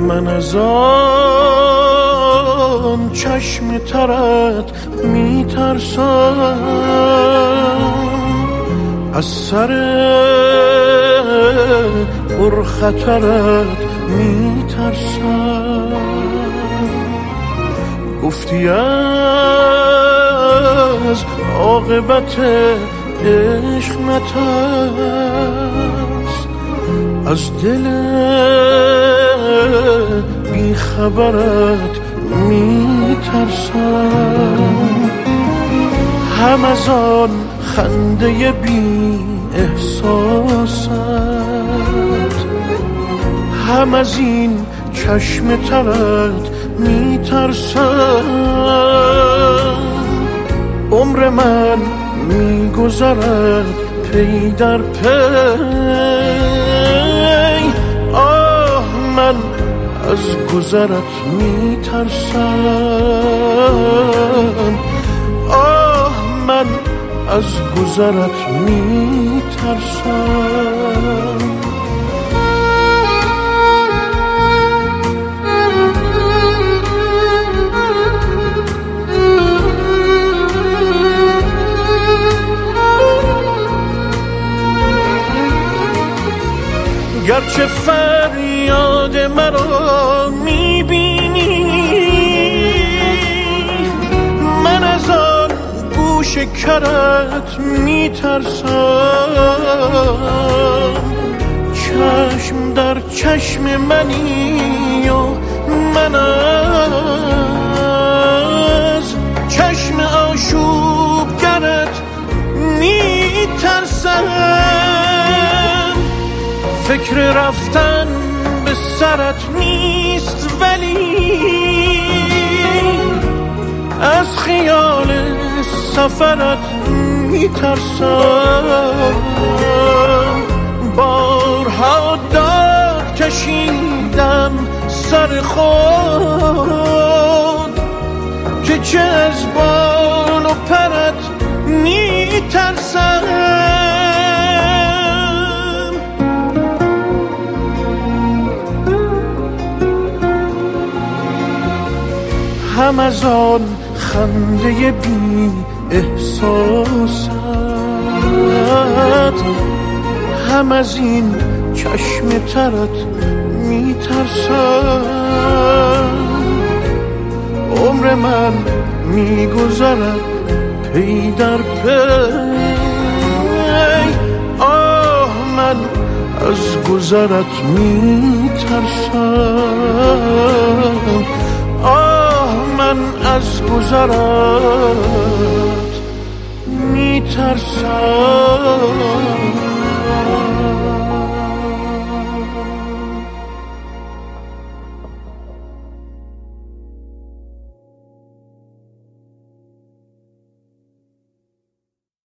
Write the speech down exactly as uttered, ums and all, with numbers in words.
من از آن چشم ترت میترسم، از سر پرخطرت میترسم. گفتی از عاقبت عشق نترس، از دل بیخبرت میترسم. هم از آن خنده بی احساست، هم از این چشم ترت میترسم. عمر من میگذرد پی در پی، آه من از گذرت میترسم، آه من از گذرت میترسم. گرچه فریاد مرا میبینی، من از آن گوش کرت میترسم. چشم در چشم منی و من از چشم آشوبگرت میترسم. فکر رفتن به سرت نیست ولی از خیال سفرت میترسم. بارها داد کشیدم سر خود که چه از بال و پرت میترسم. هم از آن خنده بی احساست، هم از این چشم ترت میترسم. عمر من میگذرد پی در پی، آه من از گذرت میترسم، آه من از گذرت میترسم.